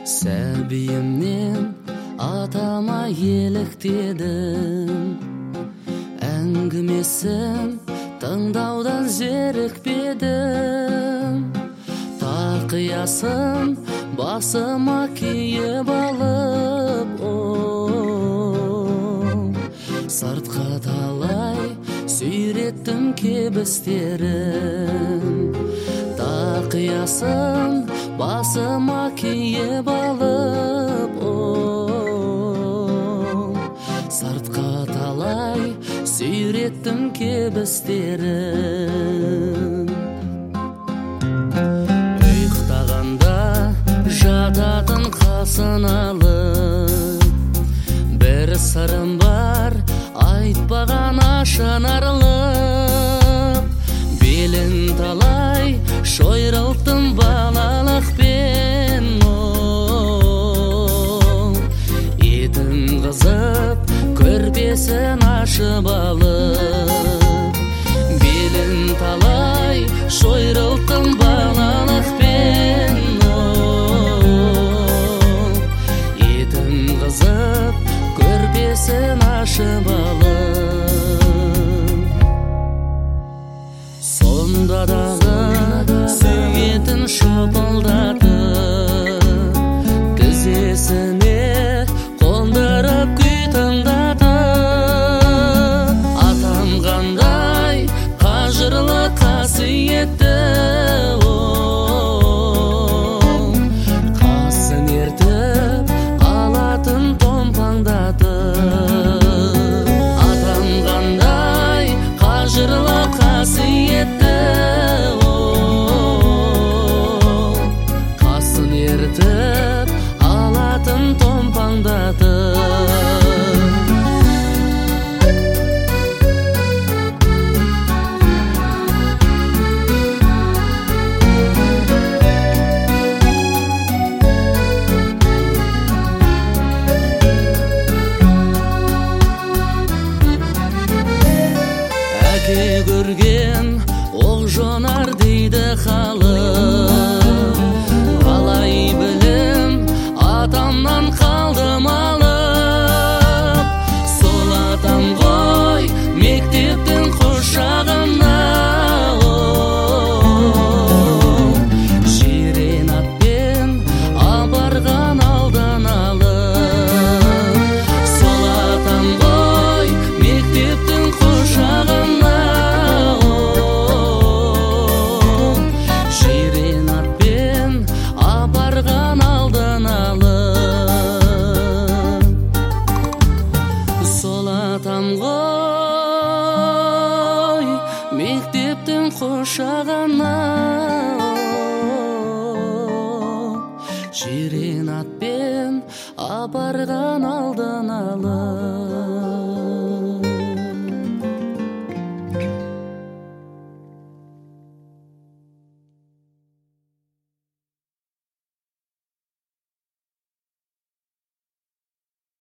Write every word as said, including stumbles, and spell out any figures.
Сәбиімнен атама еліктедім, әңгімесін тыңдаудан зерікпедім. Тақиясын басыма киіп алып, сыртқа талай сүйреттім кебістерін. Тақиясын басыма киіп алып, сыртқа талай сүйреттім кебістерін. Ұйықтағанда жататын қасын алып, бір сырым бар айтпаған ашынарлық. Белін талай шойрылттым балалықпен, етің қызып көрпесін ашып алып. Белін талай шойрылттым балалықпен, етің қызып көрпесін ашып алып. Сонда дағы сүйетін шапылдатып, тізесіне қондырып күй тыңдатып. Атам қандай қажырлы қасиетті, қасын ертіп алатын томпаңдатып. Атам қандай қажырлы қасиетті, қасын ертіп алатын томпаңдатып. Әке көрген оқ жонар дейді халық, қалай білім атамнан қалдым алып. Сол атам ғой мектептің құшағында, жирен атпен апарған алдан алып. Сол атам ғой мектептің құшағында, жирен атпен апарған алдан алып. Сол атам ғой мектептің құшағына, жирен атпен апарған алдан алып.